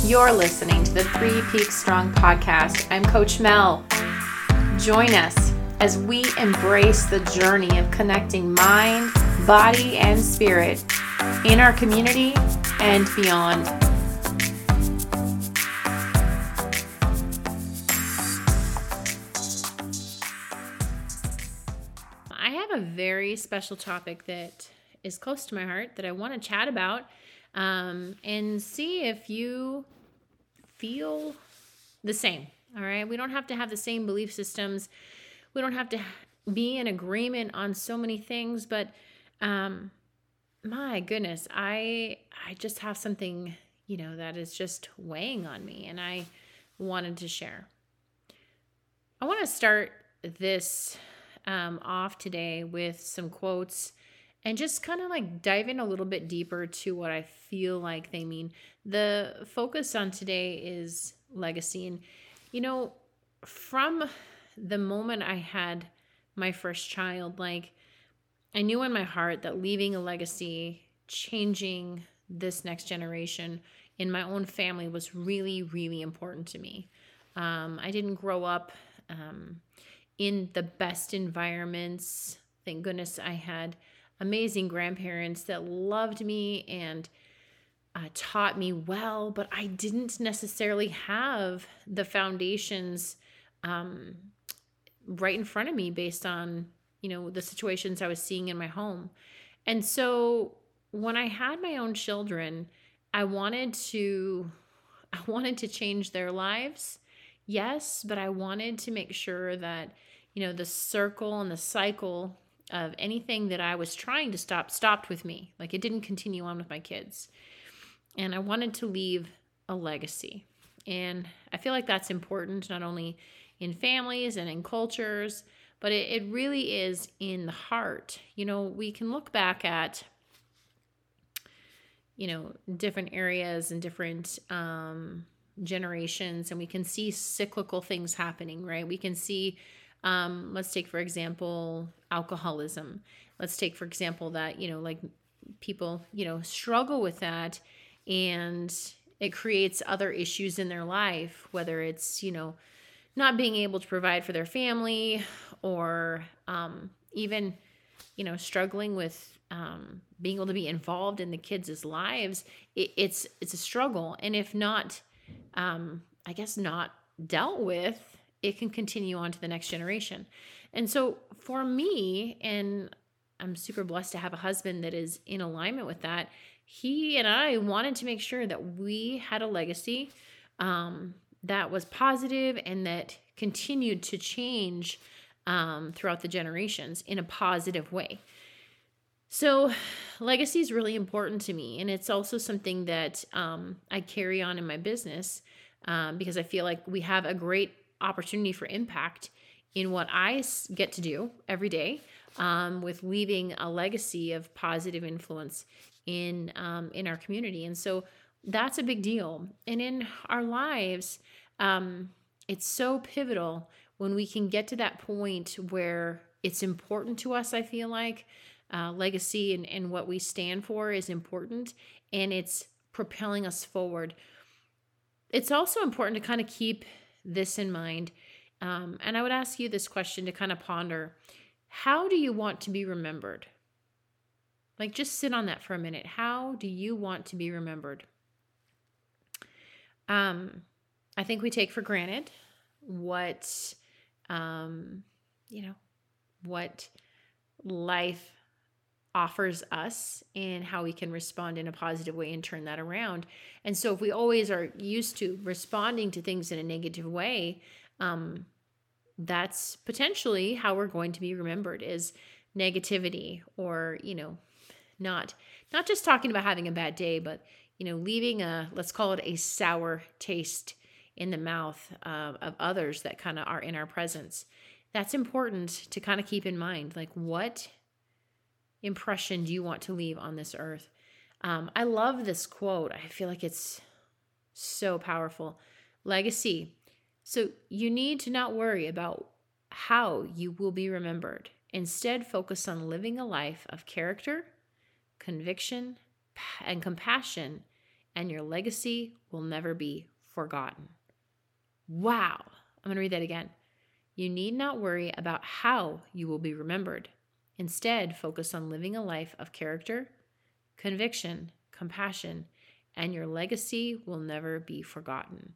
You're listening to the Three Peaks Strong podcast. I'm Coach Mel. Join us as we embrace the journey of connecting mind, body, and spirit in our community and beyond. I have a very special topic that is close to my heart that I want to chat about and see if you feel the same. All right. We don't have to have the same belief systems. We don't have to be in agreement on so many things, but my goodness, I just have something, that is just weighing on me, and I wanted to share. I want to start this off today with some quotes and just kind of like dive in a little bit deeper to what I feel like they mean. The focus on today is legacy. And, from the moment I had my first child, like I knew in my heart that leaving a legacy, changing this next generation in my own family was really, really important to me. I didn't grow up in the best environments. Thank goodness I had amazing grandparents that loved me and taught me well, but I didn't necessarily have the foundations right in front of me based on, the situations I was seeing in my home. And so when I had my own children, I wanted to change their lives. Yes, but I wanted to make sure that, the circle and the cycle of anything that I was trying to stop stopped with me. Like it didn't continue on with my kids. And I wanted to leave a legacy. And I feel like that's important, not only in families and in cultures, but it really is in the heart. We can look back at, different areas and different generations, and we can see cyclical things happening, right? We can see, let's take, for example, alcoholism. Let's take, for example, that, like people, struggle with that, and it creates other issues in their life, whether it's, not being able to provide for their family, or even, struggling with being able to be involved in the kids' lives. It's a struggle. And if not, not dealt with, it can continue on to the next generation. And so for me, and I'm super blessed to have a husband that is in alignment with that, he and I wanted to make sure that we had a legacy that was positive and that continued to change throughout the generations in a positive way. So legacy is really important to me. And it's also something that I carry on in my business because I feel like we have a great opportunity for impact in what I get to do every day with leaving a legacy of positive influence in our community. And so that's a big deal. And in our lives, it's so pivotal when we can get to that point where it's important to us. I feel like legacy and what we stand for is important, and it's propelling us forward. It's also important to kind of keep this in mind. And I would ask you this question to kind of ponder. How do you want to be remembered? Like, just sit on that for a minute. How do you want to be remembered? I think we take for granted what, what life offers us and how we can respond in a positive way and turn that around. And so if we always are used to responding to things in a negative way, that's potentially how we're going to be remembered, is negativity, or, not just talking about having a bad day, but, leaving let's call it a sour taste in the mouth of others that kind of are in our presence. That's important to kind of keep in mind. Like, what impression do you want to leave on this earth? I love this quote. I feel like it's so powerful. Legacy. So you need to not worry about how you will be remembered. Instead, focus on living a life of character, conviction, and compassion and your legacy will never be forgotten. Wow. I'm going to read that again. You need not worry about how you will be remembered. Instead, focus on living a life of character, conviction, compassion, and your legacy will never be forgotten.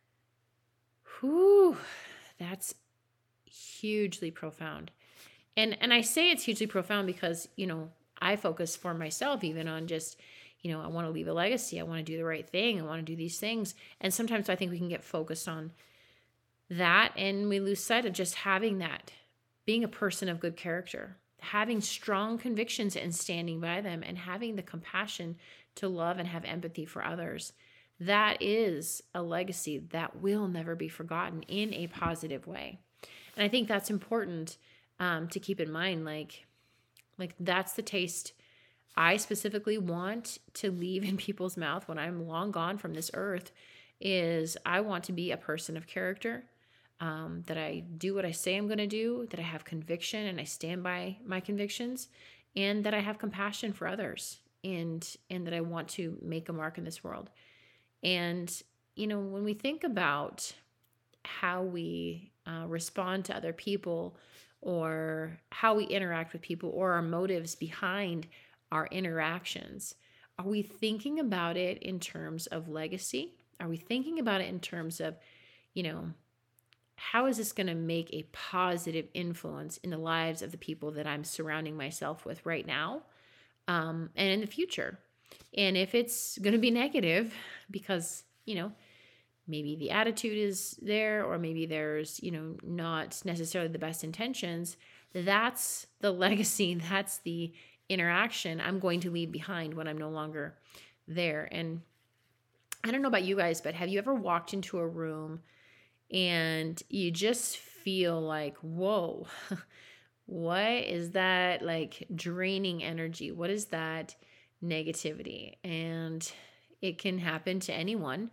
Whew, that's hugely profound. And I say it's hugely profound because, I focus for myself even on just, I want to leave a legacy. I want to do the right thing. I want to do these things. And sometimes I think we can get focused on that and we lose sight of just having that, being a person of good character, having strong convictions and standing by them, and having the compassion to love and have empathy for others. That is a legacy that will never be forgotten in a positive way. And I think that's important to keep in mind. Like that's the taste I specifically want to leave in people's mouth when I'm long gone from this earth. Is I want to be a person of character, that I do what I say I'm going to do, that I have conviction and I stand by my convictions, and that I have compassion for others, and that I want to make a mark in this world. And, when we think about how we respond to other people, or how we interact with people, or our motives behind our interactions, are we thinking about it in terms of legacy? Are we thinking about it in terms of, how is this going to make a positive influence in the lives of the people that I'm surrounding myself with right now, and in the future? And if it's going to be negative because, maybe the attitude is there, or maybe there's, not necessarily the best intentions, that's the legacy, that's the interaction I'm going to leave behind when I'm no longer there. And I don't know about you guys, but have you ever walked into a room and you just feel like, whoa, what is that like draining energy? What is that negativity? And it can happen to anyone.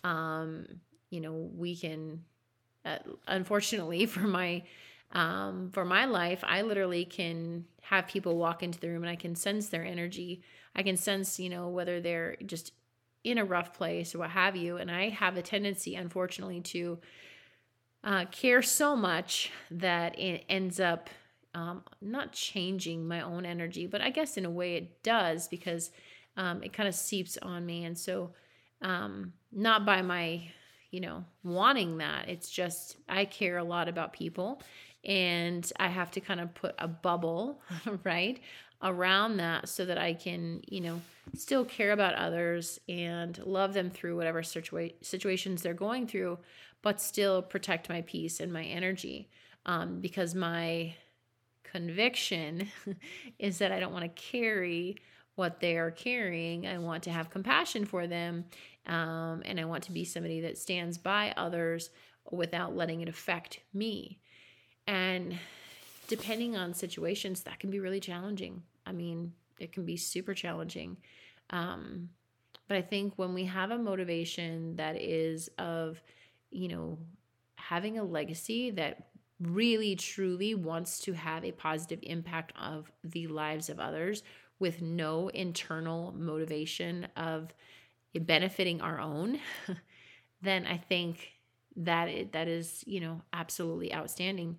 We can, unfortunately for my life, I literally can have people walk into the room and I can sense their energy. I can sense, whether they're just in a rough place or what have you. And I have a tendency, unfortunately, to care so much that it ends up not changing my own energy, but I guess in a way it does, because it kind of seeps on me. And so not by my, wanting that. It's just I care a lot about people, and I have to kind of put a bubble, right, around that so that I can, still care about others and love them through whatever situations they're going through, but still protect my peace and my energy, because my conviction is that I don't want to carry what they are carrying. I want to have compassion for them, and I want to be somebody that stands by others without letting it affect me. And depending on situations, that can be really challenging. I mean, it can be super challenging. But I think when we have a motivation that is of, having a legacy that really truly wants to have a positive impact of the lives of others with no internal motivation of benefiting our own, then I think that is, absolutely outstanding.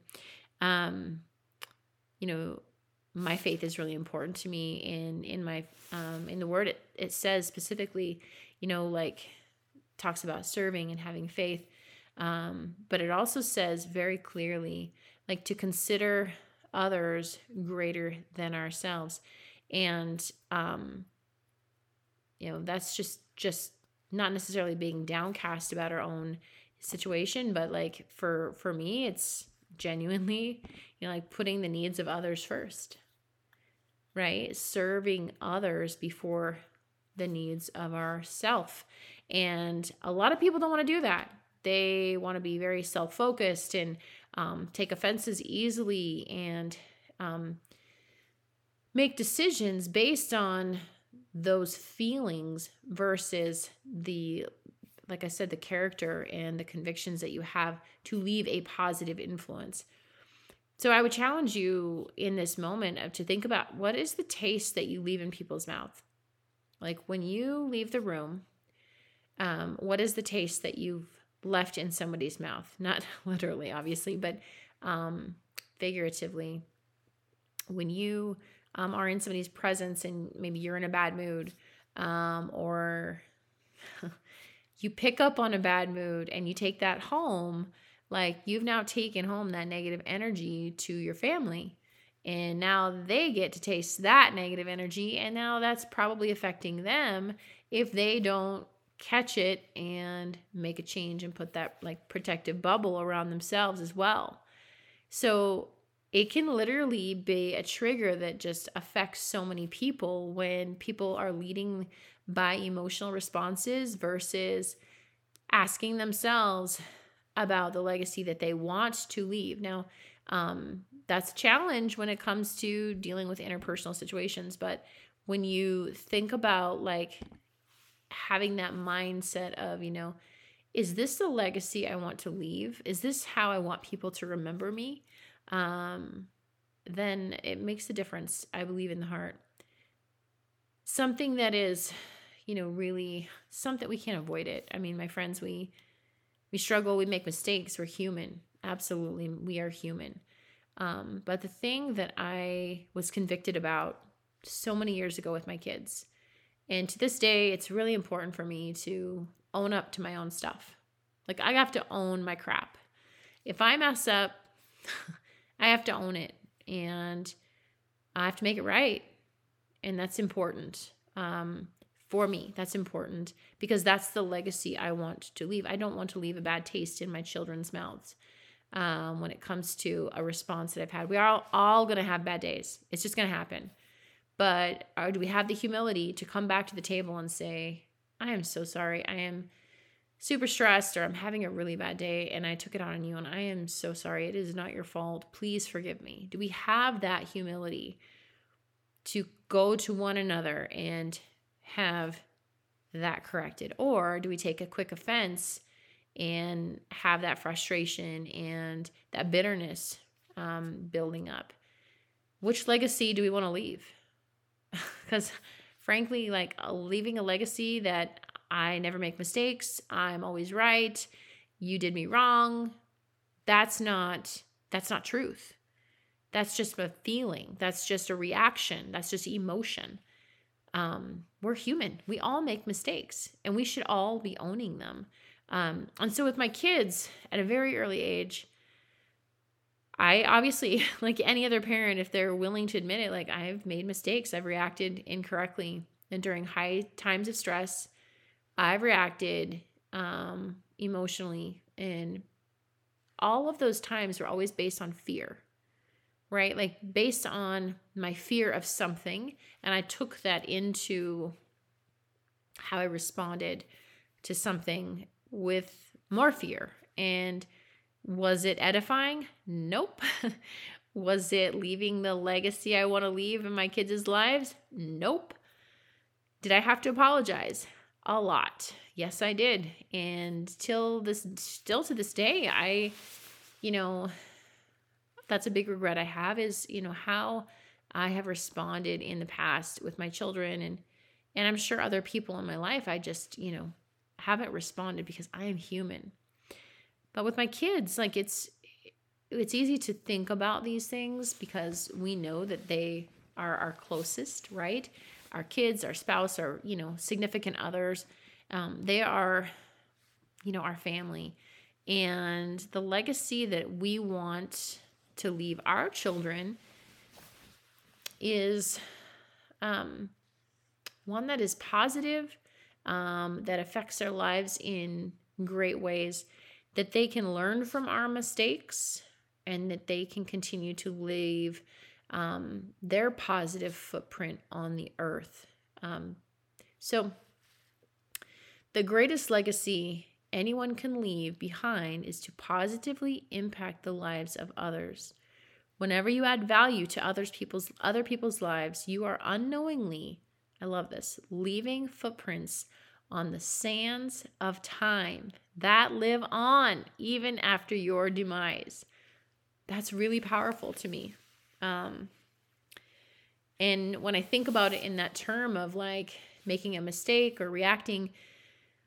My faith is really important to me in my, in the word, it says specifically, talks about serving and having faith. But it also says very clearly, to consider others greater than ourselves. And, that's just not necessarily being downcast about our own situation, but for me, it's genuinely, putting the needs of others first, right? Serving others before the needs of ourself. And a lot of people don't want to do that. They want to be very self-focused and take offenses easily and make decisions based on those feelings versus like I said, the character and the convictions that you have to leave a positive influence. So I would challenge you in this moment to think about, what is the taste that you leave in people's mouth? Like when you leave the room, What is the taste that you've left in somebody's mouth? Not literally, obviously, but figuratively. When you are in somebody's presence and maybe you're in a bad mood, or you pick up on a bad mood and you take that home, like you've now taken home that negative energy to your family. And now they get to taste that negative energy. And now that's probably affecting them if they don't catch it and make a change and put that like protective bubble around themselves as well. So it can literally be a trigger that just affects so many people when people are leading by emotional responses versus asking themselves about the legacy that they want to leave. Now, that's a challenge when it comes to dealing with interpersonal situations. But when you think about like having that mindset of, is this the legacy I want to leave? Is this how I want people to remember me? Then it makes a difference, I believe, in the heart. Something that is, really something we can't avoid it. I mean, my friends, we struggle, we make mistakes, we're human. Absolutely, we are human. But the thing that I was convicted about so many years ago with my kids, and to this day, it's really important for me to own up to my own stuff. Like I have to own my crap. If I mess up, I have to own it and I have to make it right. And that's important. For me, that's important because that's the legacy I want to leave. I don't want to leave a bad taste in my children's mouths when it comes to a response that I've had. We are all going to have bad days. It's just going to happen. But do we have the humility to come back to the table and say, I am so sorry. I am super stressed, or I'm having a really bad day and I took it out on you and I am so sorry. It is not your fault. Please forgive me. Do we have that humility to go to one another and have that corrected? Or do we take a quick offense and have that frustration and that bitterness building up? Which legacy do we want to leave? Because frankly, like leaving a legacy that I never make mistakes, I'm always right, you did me wrong, that's not truth. That's just a feeling. That's just a reaction. That's just emotion. We're human. We all make mistakes and we should all be owning them. And so with my kids at a very early age, I obviously, like any other parent, if they're willing to admit it, like I've made mistakes. I've reacted incorrectly. And during high times of stress, I've reacted emotionally. And all of those times were always based on fear, right? Like based on my fear of something. And I took that into how I responded to something with more fear. And was it edifying? Nope. Was it leaving the legacy I want to leave in my kids' lives? Nope. Did I have to apologize? A lot. Yes, I did. And still to this day, that's a big regret I have is, how I have responded in the past with my children and I'm sure other people in my life. I just, haven't responded because I am human. But with my kids, like it's easy to think about these things because we know that they are our closest, right? Our kids, our spouse, our, significant others. They are, our family. And the legacy that we want to leave our children is one that is positive, that affects their lives in great ways, that they can learn from our mistakes and that they can continue to leave their positive footprint on the earth. So the greatest legacy anyone can leave behind is to positively impact the lives of others. Whenever you add value to other people's lives, you are unknowingly, I love this, leaving footprints on the sands of time that live on even after your demise. That's really powerful to me. And when I think about it in that term of like making a mistake or reacting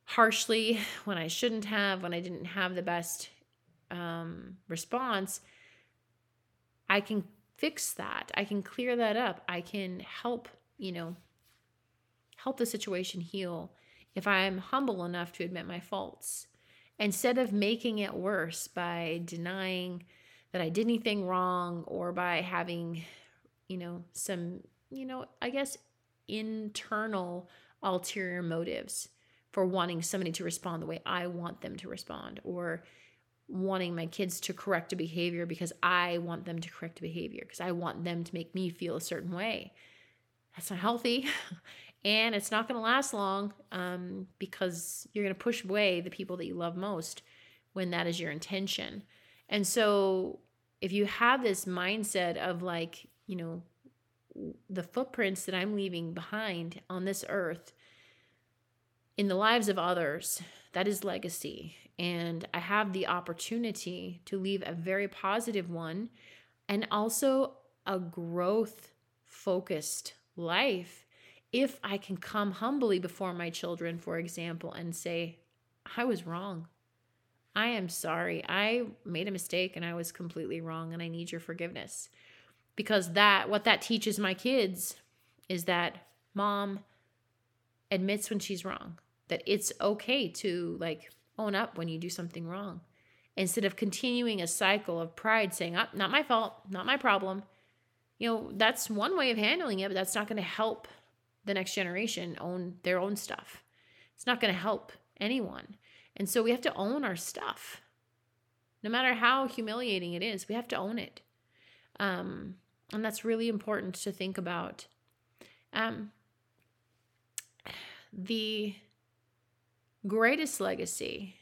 harshly when I shouldn't have, when I didn't have the best response, I can fix that. I can clear that up. I can help, help the situation heal if I'm humble enough to admit my faults. Instead of making it worse by denying that I did anything wrong, or by having, some, I guess, internal ulterior motives for wanting somebody to respond the way I want them to respond, or wanting my kids to correct a behavior because I want them to correct a behavior, because I want them to make me feel a certain way. That's not healthy. And it's not going to last long, because you're going to push away the people that you love most when that is your intention. And so if you have this mindset of like, the footprints that I'm leaving behind on this earth in the lives of others, that is legacy. And I have the opportunity to leave a very positive one, and also a growth focused life, if I can come humbly before my children, for example, and say, I was wrong. I am sorry. I made a mistake and I was completely wrong, and I need your forgiveness. Because what that teaches my kids is that mom admits when she's wrong, that it's okay to like own up when you do something wrong, instead of continuing a cycle of pride saying, oh, not my fault, not my problem. That's one way of handling it, but that's not going to help the next generation own their own stuff. It's not going to help anyone. And so we have to own our stuff. No matter how humiliating it is, we have to own it. And that's really important to think about. The greatest legacy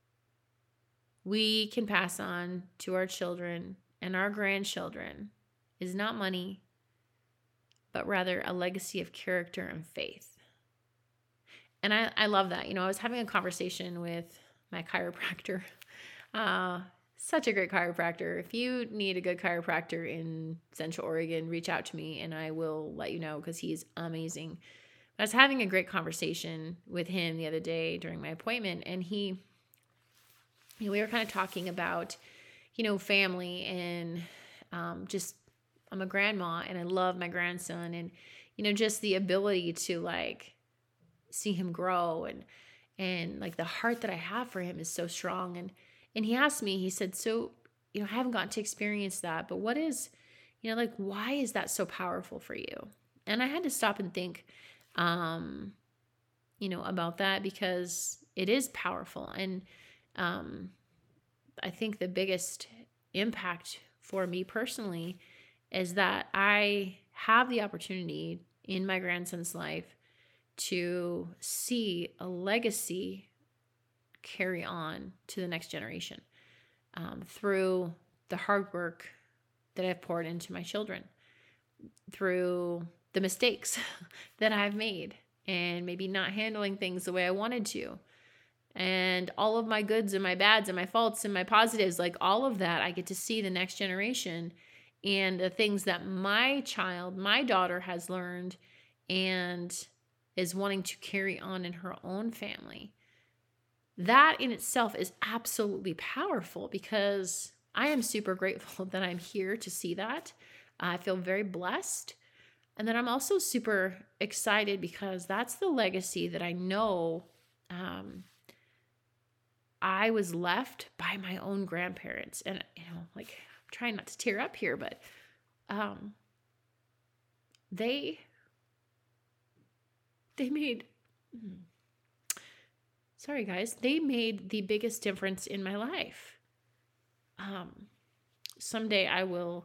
we can pass on to our children and our grandchildren is not money, but rather a legacy of character and faith. And I love that. I was having a conversation with my chiropractor. Such a great chiropractor. If you need a good chiropractor in Central Oregon, reach out to me and I will let you know, because he's amazing. I was having a great conversation with him the other day during my appointment, and we were kind of talking about, family, and just, I'm a grandma and I love my grandson, and, just the ability to like see him grow, and like the heart that I have for him is so strong. And he asked me, he said, so, I haven't gotten to experience that, but what is, like, why is that so powerful for you? And I had to stop and think, about that, because it is powerful. And I think the biggest impact for me personally is that I have the opportunity in my grandson's life to see a legacy carry on to the next generation, through the hard work that I've poured into my children, through the mistakes that I've made, and maybe not handling things the way I wanted to, and all of my goods and my bads and my faults and my positives, like all of that, I get to see the next generation and the things that my daughter has learned and is wanting to carry on in her own family. That in itself is absolutely powerful, because I am super grateful that I'm here to see that. I feel very blessed. And then I'm also super excited, because that's the legacy that I know I was left by my own grandparents. And, like, I'm trying not to tear up here, but they made... Sorry, guys. They made the biggest difference in my life. Someday I will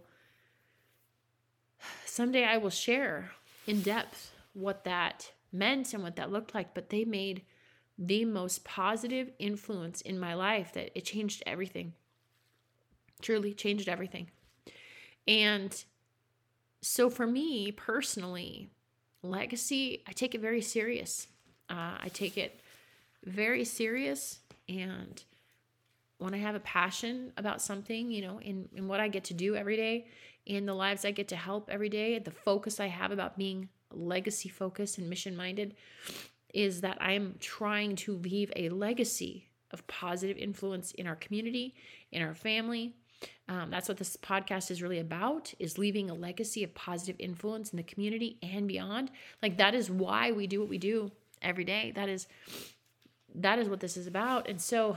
share in depth what that meant and what that looked like, but they made the most positive influence in my life that it changed everything. Truly changed everything. And so for me personally, legacy, I take it very serious. I take it very serious. And when I have a passion about something, in what I get to do every day, in the lives I get to help every day, the focus I have about being legacy focused and mission minded, is that I'm trying to leave a legacy of positive influence in our community, in our family. That's what this podcast is really about, is leaving a legacy of positive influence in the community and beyond. Like, that is why we do what we do every day. That is what this is about. And so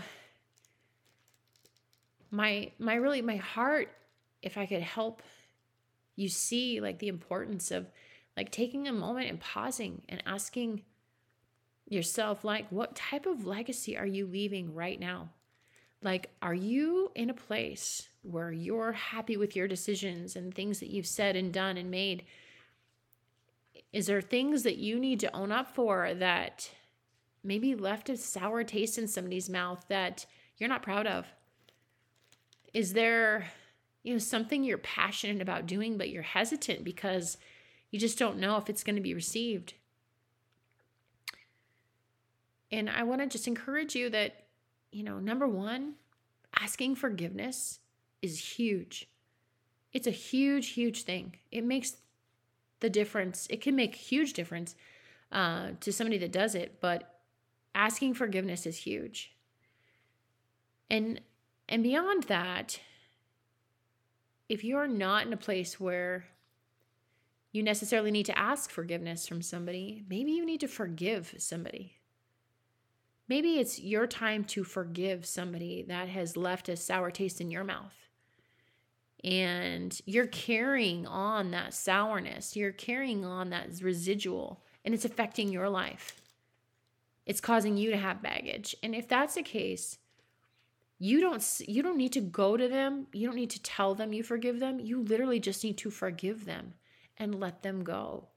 my heart, if I could help you see like the importance of like taking a moment and pausing and asking yourself, like, what type of legacy are you leaving right now? Like, are you in a place where you're happy with your decisions and things that you've said and done and made? Is there things that you need to own up for that maybe left a sour taste in somebody's mouth that you're not proud of? Is there, something you're passionate about doing, but you're hesitant because you just don't know if it's going to be received? And I want to just encourage you that, number one, asking forgiveness is huge. It's a huge, huge thing. It makes the difference. It can make a huge difference to somebody that does it, but asking forgiveness is huge. And beyond that, if you're not in a place where you necessarily need to ask forgiveness from somebody, maybe you need to forgive somebody. Maybe it's your time to forgive somebody that has left a sour taste in your mouth. And you're carrying on that sourness. You're carrying on that residual, and it's affecting your life. It's causing you to have baggage. And if that's the case, you don't need to go to them. You don't need to tell them you forgive them. You literally just need to forgive them and let them go.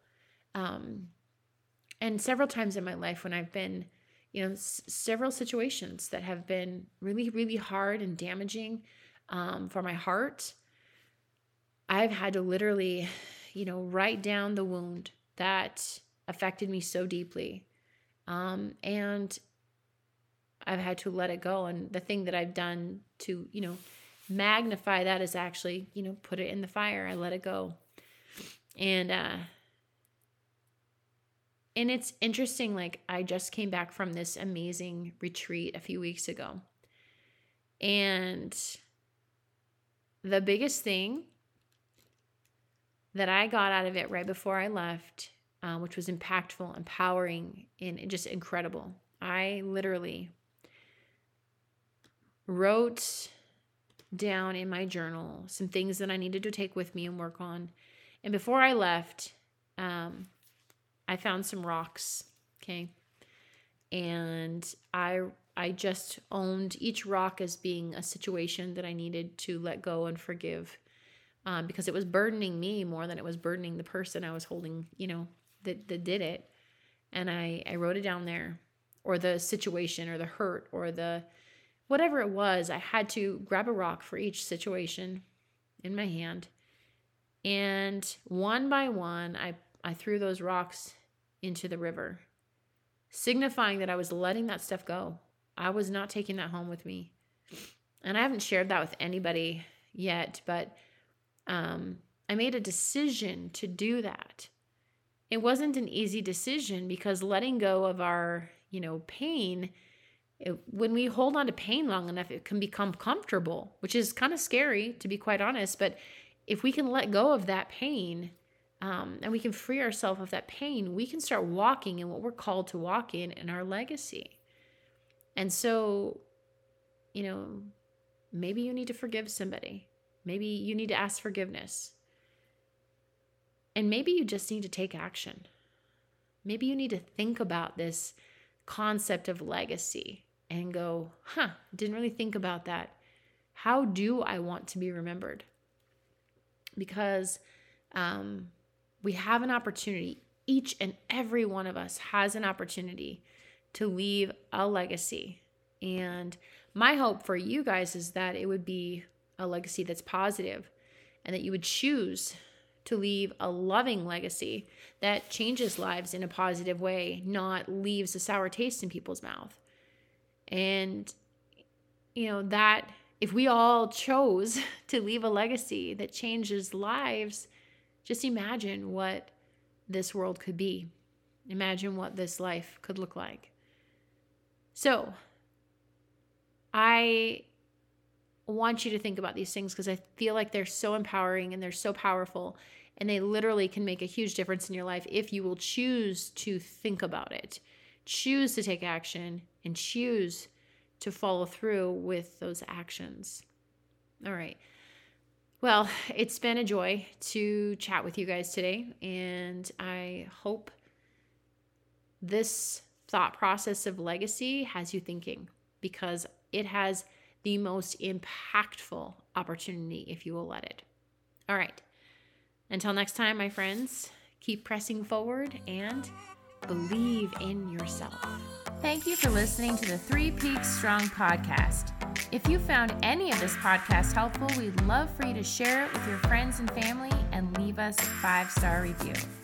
And several times in my life when I've been, several situations that have been really, really hard and damaging for my heart, I've had to literally, write down the wound that affected me so deeply. And I've had to let it go. And the thing that I've done to, magnify that is actually, put it in the fire. I let it go. And it's interesting, like, I just came back from this amazing retreat a few weeks ago. And the biggest thing that I got out of it right before I left, which was impactful, empowering, and just incredible, I literally wrote down in my journal some things that I needed to take with me and work on. And before I left, I found some rocks, okay? And I just owned each rock as being a situation that I needed to let go and forgive, because it was burdening me more than it was burdening the person I was holding, that did it. And I wrote it down there, or the situation or the hurt or the whatever it was. I had to grab a rock for each situation in my hand. And one by one, I threw those rocks into the river, signifying that I was letting that stuff go. I was not taking that home with me. And I haven't shared that with anybody yet, but I made a decision to do that. It wasn't an easy decision, because letting go of our, pain, when we hold on to pain long enough, it can become comfortable, which is kind of scary, to be quite honest. But if we can let go of that pain, and we can free ourselves of that pain, we can start walking in what we're called to walk in our legacy. And so, maybe you need to forgive somebody. Maybe you need to ask forgiveness. And maybe you just need to take action. Maybe you need to think about this concept of legacy and go, didn't really think about that. How do I want to be remembered? Because we have an opportunity. Each and every one of us has an opportunity to leave a legacy. And my hope for you guys is that it would be a legacy that's positive, and that you would choose to leave a loving legacy that changes lives in a positive way, not leaves a sour taste in people's mouth. And, that if we all chose to leave a legacy that changes lives, just imagine what this world could be. Imagine what this life could look like. So I want you to think about these things because I feel like they're so empowering and they're so powerful, and they literally can make a huge difference in your life if you will choose to think about it, choose to take action, and choose to follow through with those actions. All right. Well, it's been a joy to chat with you guys today, and I hope this thought process of legacy has you thinking, because it has the most impactful opportunity if you will let it. All right. Until next time, my friends, keep pressing forward and believe in yourself. Thank you for listening to the 3 Peaks Strong podcast. If you found any of this podcast helpful, we'd love for you to share it with your friends and family and leave us a 5-star review.